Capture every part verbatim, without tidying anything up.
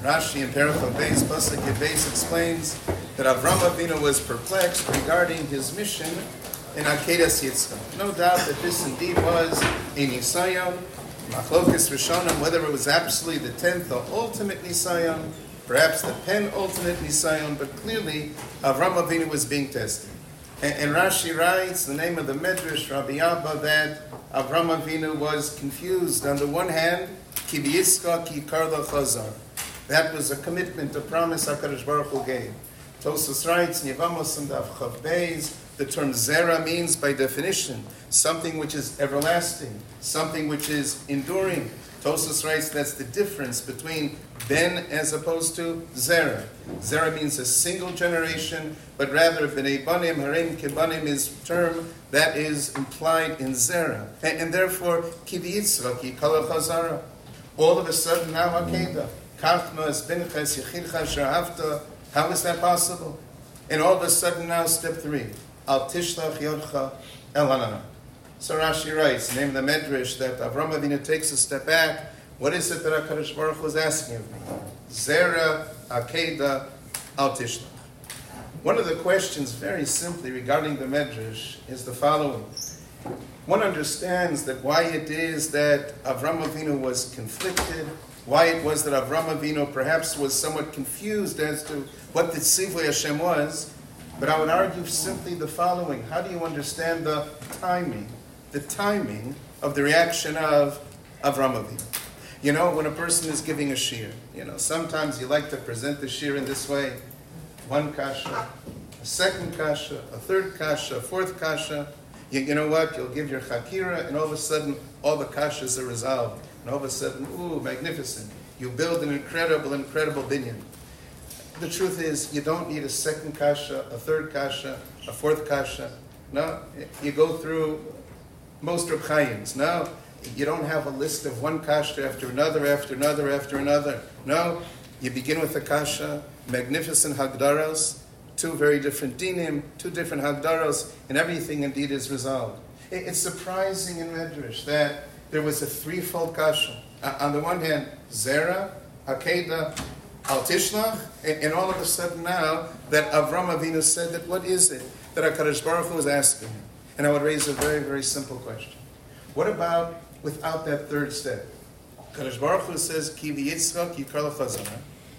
Rashi in Perachal Beis, Pasuk Yud Beis explains that Avram Avinu was perplexed regarding his mission in Akedas Yitzchak. No doubt that this indeed was a Nisayon, Machlokes Rishonim, whether it was absolutely the tenth, the ultimate Nisayon, perhaps the penultimate Nisayon, but clearly Avram Avinu was being tested. And, and Rashi writes, the name of the Medrash, Rabbi Abba, that Avram Avinu was confused. On the one hand, Ki v'Yitzchak yikar lo chazar. That was a commitment, a promise HaKadosh Baruch Hu gave. Tosfos writes, Yevamos and Daf Chav Beis, the term Zera means by definition something which is everlasting, something which is enduring. Tosfos writes that's the difference between Ben as opposed to Zera. Zera means a single generation, but rather B'nei Banim, Harem Kebanim is term that is implied in Zera. And, and therefore, Ki v'Yitzchak yikar lo chazara. All of a sudden now Akedah. How is that possible? And all of a sudden now, step three. Al tishlach yodcha el hanana. So Rashi writes, name the Medrash, that Avram Avinu takes a step back. What is it that HaKadosh Baruch Hu is asking of me? Zera, Akedah, al tishlach. One of the questions, very simply, regarding the Medrash is the following. One understands that why it is that Avram Avinu was conflicted, why it was that Avram Avinu perhaps was somewhat confused as to what the Tzivui Hashem was, but I would argue simply the following. How do you understand the timing, the timing of the reaction of Avram Avinu? You know, when a person is giving a shir, you know, sometimes you like to present the shir in this way. One kasha, a second kasha, a third kasha, a fourth kasha. You, you know what? You'll give your chakira, and all of a sudden, all the kashas are resolved. And all of a sudden, ooh, magnificent. You build an incredible, incredible binyan. The truth is, you don't need a second kasha, a third kasha, a fourth kasha. No, you go through most Reb Chaim's. No, you don't have a list of one kasha after another, after another, after another. No, you begin with a kasha, magnificent hagdaros, two very different dinim, two different hagdaros, and everything indeed is resolved. It's surprising in Medrash that there was a threefold kasha. Uh, on the one hand, Zera, Akedah, Al Tishlach, and, and all of a sudden now that Avram Avinu said that what is it that HaKadosh Baruch Hu was asking him? And I would raise a very, very simple question. What about without that third step? HaKadosh Baruch Hu says, Ki v'Yitzchak yikar lo chazara.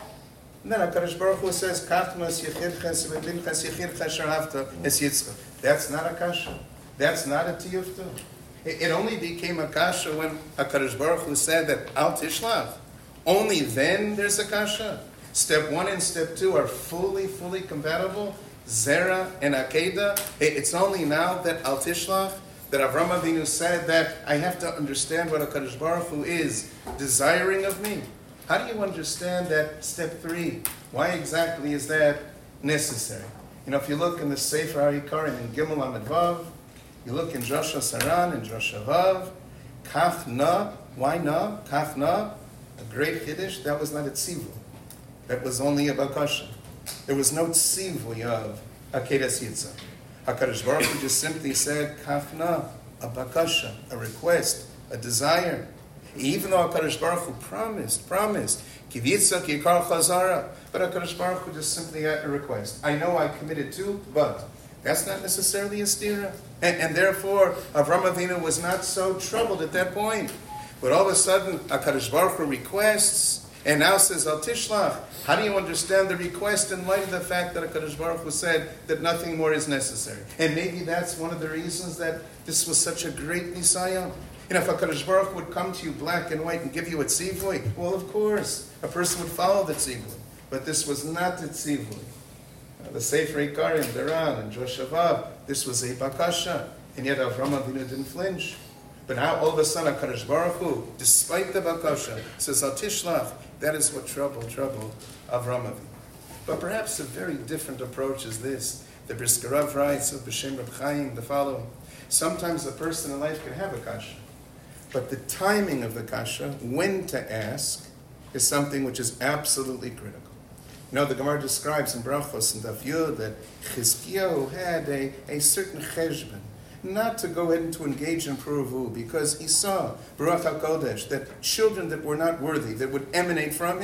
And then HaKadosh Baruch Hu says, Kachmas yichirches v'binches yichirches sharhavta es Yitzchak. That's not a kasha. That's not a tiyufta. It only became a kasha when HaKadosh Baruch Hu said that Al Tishlach. Only then there's a kasha. Step one and step two are fully, fully compatible. Zera and Akedah. It's only now that Al Tishlach, that Avram Avinu said that I have to understand what HaKadosh Baruch Hu is desiring of me. How do you understand that step three? Why exactly is that necessary? You know, if you look in the Sefer HaIkarim in Gimel Amud Vav, you look in Drasha Saran, in Drasha Vav, Kaf Na, why Na? Kaf Na, a great Kiddush, that was not a tzivui. That was only a bakasha. There was no tzivui of Akedas Yitzchak. HaKadosh Baruch Hu just simply said, Kaf Na, a bakasha, a request, a desire. Even though HaKadosh Baruch Hu promised, promised, Ki v'Yitzchak yikar chazara, but HaKadosh Baruch Hu just simply had a request. I know I committed to, but that's not necessarily a stira. And, and therefore, Avram Avinu was not so troubled at that point. But all of a sudden, HaKadosh Baruch Hu requests, and now says, Al Tishlach. How do you understand the request in light of the fact that HaKadosh Baruch Hu said that nothing more is necessary? And maybe that's one of the reasons that this was such a great Nisayon. You know, if HaKadosh Baruch Hu would come to you black and white and give you a tzivui, well, of course, a person would follow the tzivui. But this was not the tzivui. Uh, the Sefer HaIkarim, Daran, and Drasha Vav, this was a bakasha, and yet Avram Avinu didn't flinch. But now all of a sudden, HaKadosh Baruch Hu, despite the bakasha, says, Al Tishlach. That is what troubled, troubled Avram Avinu. But perhaps a very different approach is this. The Brisker Rav writes of B'Shem Reb Chaim the following. Sometimes a person in life can have a kasha, but the timing of the kasha, when to ask, is something which is absolutely critical. You know, the Gemara describes in Brachos and Daf Yud that Chizkiyahu had a, a certain cheshbon, not to go ahead and to engage in Puruvu, because he saw, Baruch HaKodesh, that children that were not worthy, that would emanate from him.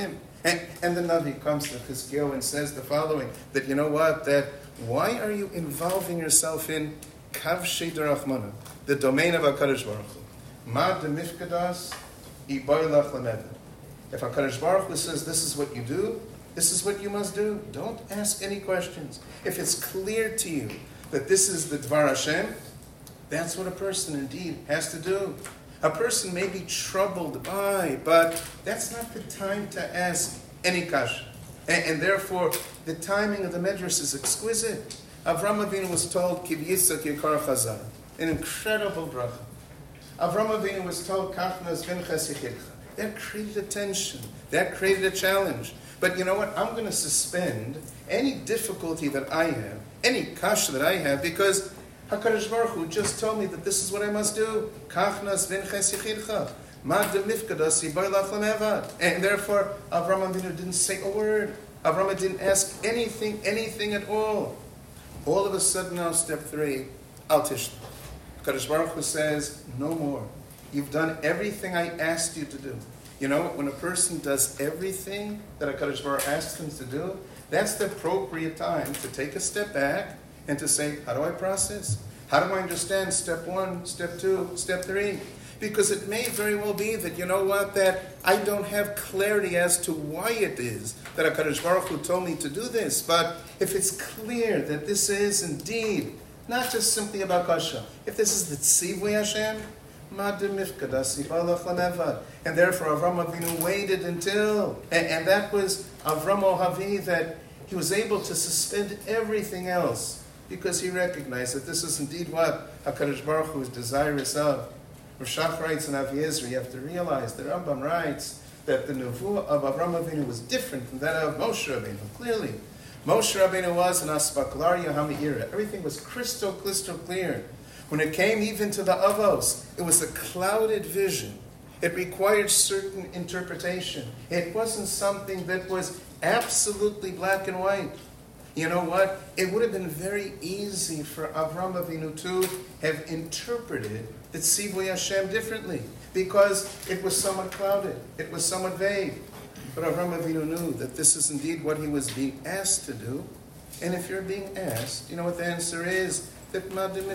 And, and the Navi comes to Chizkiyahu and says the following, that you know what, that why are you involving yourself in Kavshei Derachmana, the domain of HaKadosh Baruch Hu? Ma de mifkadas, iboylach lemeda. If HaKadosh Baruch Hu says this is what you do, this is what you must do, don't ask any questions. If it's clear to you that this is the Dvar Hashem, that's what a person indeed has to do. A person may be troubled by, but that's not the time to ask any kasha. And, and therefore, the timing of the Medrash is exquisite. Avram Avinu was told, Kiv Yitzchak Yikar Chazar, an incredible bracha. Avram Avinu was told, Kachnas Vinches Yichidcha. That created a tension. That created a challenge. But you know what? I'm going to suspend any difficulty that I have, any kasha that I have, because HaKadosh Baruch Hu just told me that this is what I must do. Kachnas Vinches Yichidcha. Ma de mifkadas yiboylach lemevad. And therefore, Avram Avinu didn't say a word. Avram didn't ask anything, anything at all. All of a sudden now, step three, Al Tishla. HaKadosh Baruch Hu says, no more. You've done everything I asked you to do. You know, when a person does everything that HaKadosh Baruch Hu asks him to do, that's the appropriate time to take a step back and to say, how do I process? How do I understand step one, step two, step three? Because it may very well be that, you know what, that I don't have clarity as to why it is that HaKadosh Baruch Hu told me to do this. But if it's clear that this is indeed not just simply about kasha, if this is the tzivui Hashem, ma de mifkadas yibalach lamevad. And therefore Avram Avinu waited until, and, and that was Avram Ohavi, that he was able to suspend everything else because he recognized that this is indeed what HaKadosh Baruch Hu is desirous of. Rav Shach writes in Avi Ezra, you have to realize, the Rambam writes that the nevuah of Avram Avinu was different from that of Moshe Rabbeinu. Clearly, Moshe Rabbeinu was an aspaklaria ha'me'ira. Everything was crystal, crystal clear. When it came even to the avos, it was a clouded vision. It required certain interpretation. It wasn't something that was absolutely black and white. You know what? It would have been very easy for Avram Avinu to have interpreted the Tzivui Hashem differently, because it was somewhat clouded, it was somewhat vague. But Avram Avinu knew that this is indeed what he was being asked to do. And if you're being asked, you know what the answer is? That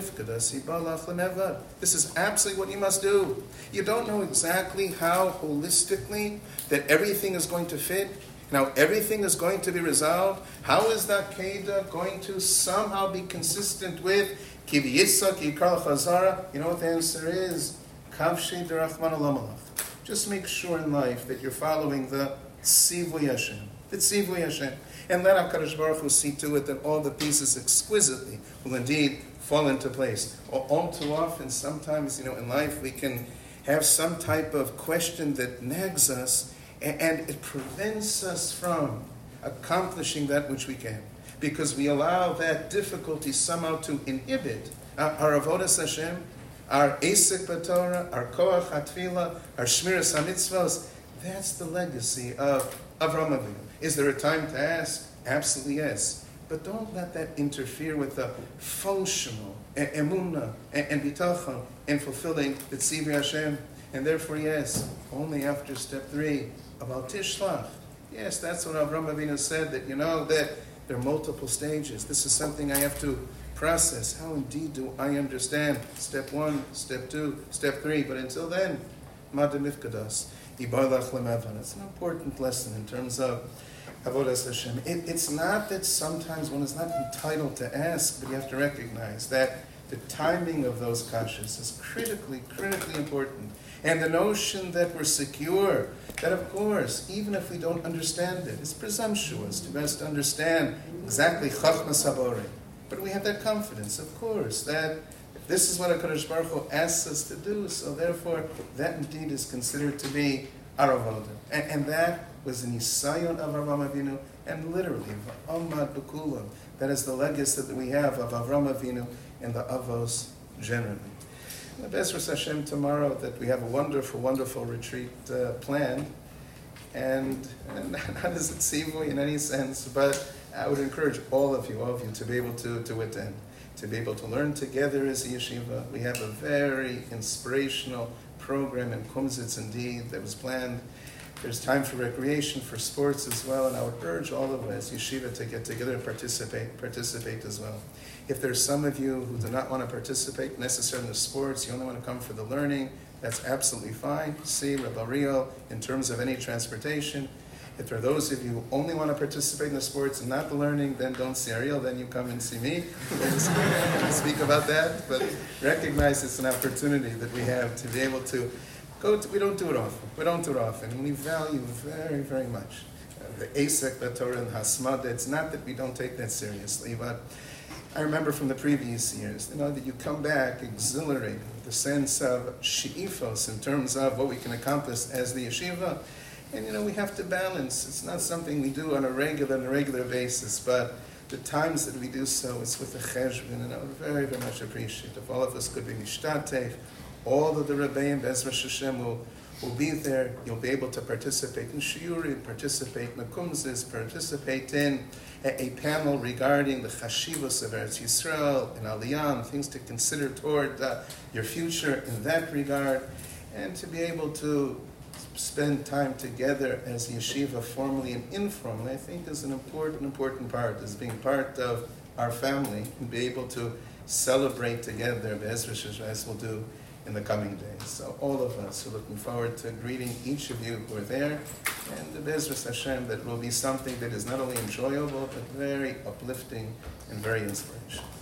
this is absolutely what you must do. You don't know exactly how holistically that everything is going to fit. Now everything is going to be resolved. How is that Keda going to somehow be consistent with Kiv Yitzchak Yikar Chazara? You know what the answer is? Kavshei Derachmana Lamalach. Just make sure in life that you're following the Tzivui Hashem. The Tzivui Hashem. And let HaKadosh Baruch Hu see to it that all the pieces exquisitely will indeed fall into place. Or all too often, sometimes, you know, in life we can have some type of question that nags us, and it prevents us from accomplishing that which we can, because we allow that difficulty somehow to inhibit our avodas Hashem, our esek b'Torah, our koach hatfila, our shmiras hamitzvos. That's the legacy of Avram Avinu. Is there a time to ask? Absolutely yes. But don't let that interfere with the functional emunah and bitachon and fulfilling the tzivui Hashem. And therefore, yes, only after step three, about Tishlach. Yes, that's what Avram Avinu said, that you know that there are multiple stages. This is something I have to process. How indeed do I understand step one, step two, step three? But until then, Mada Mifkadas, Ibarlach Lemevan. It's an important lesson in terms of Avodas Hashem. It, it's not that sometimes one is not entitled to ask, but you have to recognize that the timing of those kashas is critically, critically important. And the notion that we're secure, that of course, even if we don't understand it, it's presumptuous to best understand exactly Chachmas Habore. But we have that confidence, of course, that if this is what HaKadosh Baruch Hu asks us to do, so therefore that indeed is considered to be our avodah. And, and that was an Isayon of Avram Avinu, and literally, V'amad B'kulam. That is the legacy that we have of Avram Avinu and the Avos generally. The Bezras Hashem tomorrow that we have a wonderful, wonderful retreat uh, planned, and, and not as a tzivui in any sense, but I would encourage all of you, all of you, to be able to, to attend, to be able to learn together as a yeshiva. We have a very inspirational program in Kumsitz indeed that was planned There's time for recreation, for sports as well, and I would urge all of us, yeshiva, to get together and participate, participate as well. If there's some of you who do not want to participate necessarily in the sports, you only want to come for the learning, that's absolutely fine. See Rabbi Ariel in terms of any transportation. If there are those of you who only want to participate in the sports and not the learning, then don't see Ariel, then you come and see me. We'll speak about that, but recognize it's an opportunity that we have to be able to go to, we don't do it often. We don't do it often, and we value very, very much uh, the Asek, the Torah, and Hasmada. It's not that we don't take that seriously, but I remember from the previous years, you know, that you come back exhilarated with the sense of she'ifos in terms of what we can accomplish as the yeshiva. And, you know, we have to balance. It's not something we do on a regular and a regular basis, but the times that we do so, it's with the cheshbon, and I would very, very much appreciate if all of us could be mishtatef. All of the Rebbeim, Bezras Hashem, will, will be there. You'll be able to participate in shiurim, participate in the kumzis, participate in a, a panel regarding the chashivos of Eretz Yisrael and Aliyah, things to consider toward uh, your future in that regard, and to be able to spend time together as yeshiva, formally and informally, I think is an important, important part, is being part of our family and be able to celebrate together, Bezras Hashem will do in the coming days. So all of us are looking forward to greeting each of you who are there, and the Bezras Hashem, that will be something that is not only enjoyable, but very uplifting and very inspirational.